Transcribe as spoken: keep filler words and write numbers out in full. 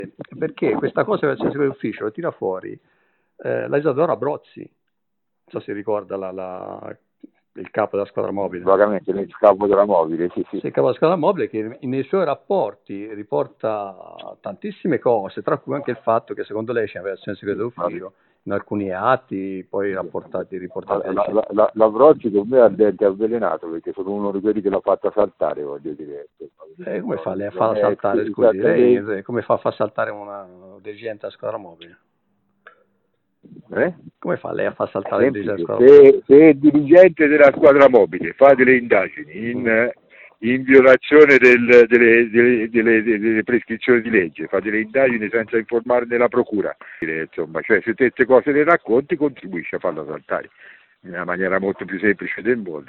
perché questa cosa del senso d'ufficio lo tira fuori eh, la Isadora Brozzi, non so se ricorda la, la, il capo della squadra mobile. Vagamente, il capo della mobile, sì, sì. Sì, il capo della squadra mobile che nei suoi rapporti riporta tantissime cose, tra cui anche il fatto che secondo lei c'era il senso d'ufficio in alcuni atti, poi rapportati, riportati. La, la, la, la Brocci con me è al dente avvelenato, perché sono uno di quelli che l'ha fatta saltare, voglio dire. Eh, come fa lei a farla saltare, scusi? Lei come fa a far saltare una dirigente della squadra mobile? Eh? Come fa lei a far saltare il dirigente della squadra mobile? Se, se il dirigente della squadra mobile fa delle indagini in, in violazione del, delle, delle, delle, delle prescrizioni di legge, fa delle indagini senza informarne la procura, insomma, cioè se queste cose le racconti contribuisce a farla saltare in una maniera molto più semplice del mondo.